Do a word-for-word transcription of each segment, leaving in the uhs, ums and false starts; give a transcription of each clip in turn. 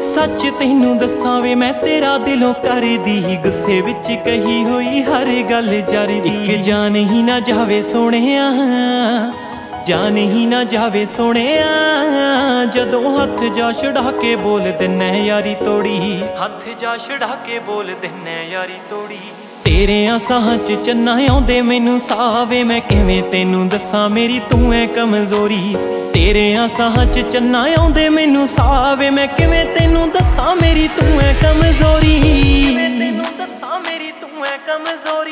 सच तैनू दस्सां वे मैं तेरा दिलों करदी गुस्से विच कही हुई हर गल जरदी। इक जान ही ना जावे सोहणिया, जान ही ना जावे सोहणिया, जदों हथ जा छड़ा के बोल दिन्ने यारी तोड़ी, हथ जा छड़ा के बोल दिन्ने यारी तोड़ी। तेरियां साहां च चन्ना आउंदे मैनू सावे, मैं किवें तैनू दस्सां मेरी तू है कमजोरी। तेरियां साहां च चन्ना आउंदे मैनू सावे, मैं किवें तैनू दस्सां मेरी तू है कमजोरी, किवें तैनू दस्सां मेरी तू है कमजोरी।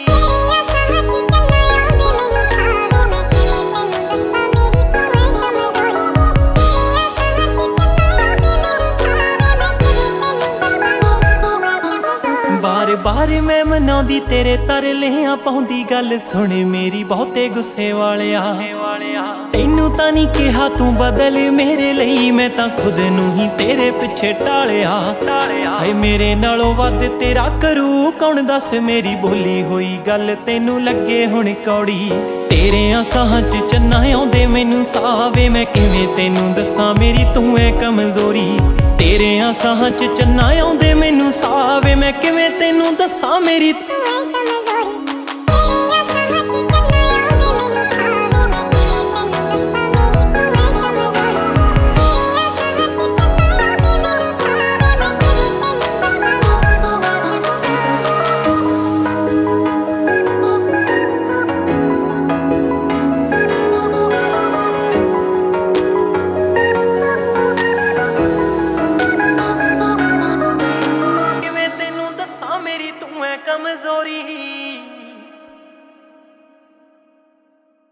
बार बार मैं मनाउंदी तेरे तरलियां पाउंदी गल सुन मेरी बहुते गुस्से वालिया। तैनू तां नहीं कहा तू बदल मेरे लई, मैं तां खुद नू ही तेरे पिछे टालिया। हाय मेरे नालों वध तेरा करू कौन दस, मेरी बोली होई गल तैनू लगे हुण कौड़ी। तेरियां साहां च चन्ना आउंदे मैनू सावे, मैं किवें तैनू दस्सां मेरी तू है कमजोरी। तेरियां साहां च चन्ना आउंदे मैनू सावे, मैं किवें तैनू दस्सां मेरी तू है कमजोरी। मेरी तू है कमजोरी।